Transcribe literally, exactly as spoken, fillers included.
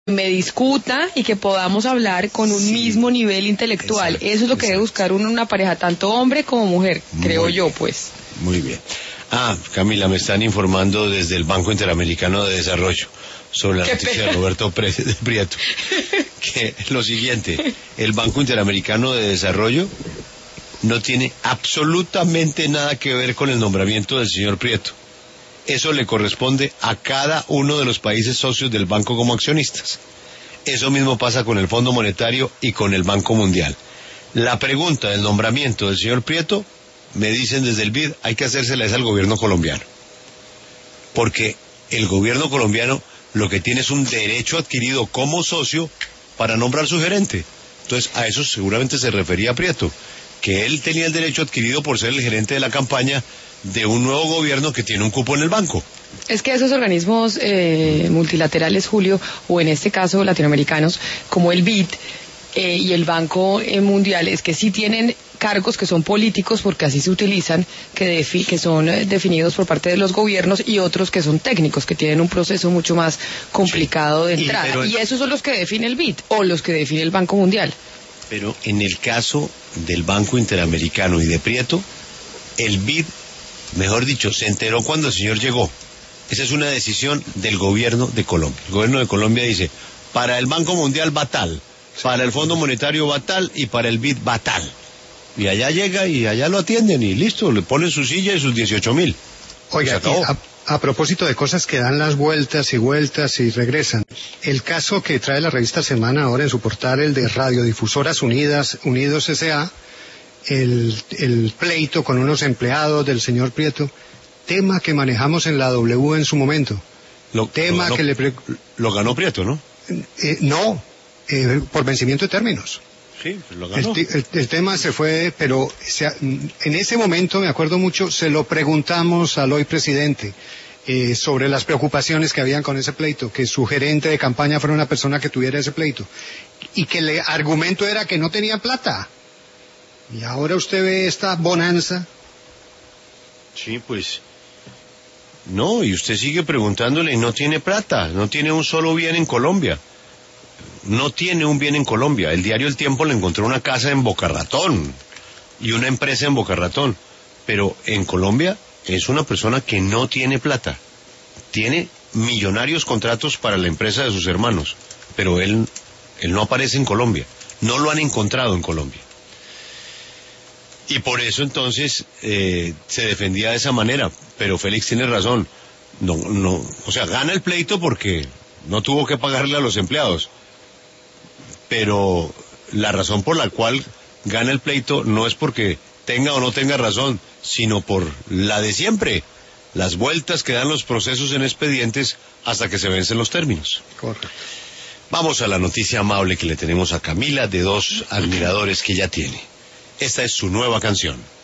me discuta y que podamos hablar con un sí, mismo nivel intelectual. Exacto, eso es lo que exacto. debe buscar uno en una pareja, tanto hombre como mujer, creo Muy yo, bien. pues. Muy bien. Ah, Camila, me están informando desde el Banco Interamericano de Desarrollo sobre la Qué noticia pena. de Roberto Prieto, que lo siguiente, el Banco Interamericano de Desarrollo no tiene absolutamente nada que ver con el nombramiento del señor Prieto. Eso le corresponde a cada uno de los países socios del banco como accionistas. Eso mismo pasa con el Fondo Monetario y con el Banco Mundial. La pregunta del nombramiento del señor Prieto, me dicen desde el B I D, hay que hacérsela es al gobierno colombiano. Porque el gobierno colombiano lo que tiene es un derecho adquirido como socio para nombrar su gerente. Entonces, a eso seguramente se refería Prieto, que él tenía el derecho adquirido por ser el gerente de la campaña de un nuevo gobierno que tiene un cupo en el banco. Es que esos organismos eh, multilaterales, Julio, o en este caso latinoamericanos, como el B I D eh, y el Banco eh, Mundial, es que sí tienen cargos que son políticos, porque así se utilizan, que, defi que son eh, definidos por parte de los gobiernos, y otros que son técnicos, que tienen un proceso mucho más complicado sí. de entrada. Y, pero... y esos son los que define el B I D, o los que define el Banco Mundial. Pero en el caso del Banco Interamericano y de Prieto, el B I D, mejor dicho, se enteró cuando el señor llegó. Esa es una decisión del gobierno de Colombia. El gobierno de Colombia dice, para el Banco Mundial va tal, para el Fondo Monetario va tal y para el B I D va tal. Y allá llega y allá lo atienden y listo, le ponen su silla y sus dieciocho mil. Oiga, a, a propósito de cosas que dan las vueltas y vueltas y regresan, el caso que trae la revista Semana ahora en su portal, el de Radiodifusoras Unidas, Unidos S A, El, el pleito con unos empleados del señor Prieto, tema que manejamos en la W en su momento. Lo, tema lo ganó, que le pre... lo ganó Prieto, ¿no? Eh, no, eh, por vencimiento de términos. Sí, lo ganó. El, el, el tema se fue, pero se, en ese momento, me acuerdo mucho, se lo preguntamos al hoy presidente eh, sobre las preocupaciones que habían con ese pleito, que su gerente de campaña fuera una persona que tuviera ese pleito, y que el argumento era que no tenía plata. Y ahora usted ve esta bonanza. Sí, pues, no, y usted sigue preguntándole y no tiene plata, no tiene un solo bien en Colombia. No tiene un bien en Colombia. El diario El Tiempo le encontró una casa en Boca Ratón y una empresa en Boca Ratón. Pero en Colombia es una persona que no tiene plata. Tiene millonarios contratos para la empresa de sus hermanos, pero él, él no aparece en Colombia. No lo han encontrado en Colombia. Y por eso entonces eh, se defendía de esa manera, pero Félix tiene razón, no, no, o sea, gana el pleito porque no tuvo que pagarle a los empleados, pero la razón por la cual gana el pleito no es porque tenga o no tenga razón, sino por la de siempre, las vueltas que dan los procesos en expedientes hasta que se vencen los términos. Correcto. Vamos a la noticia amable que le tenemos a Camila de dos admiradores que ya tiene. Esta es su nueva canción.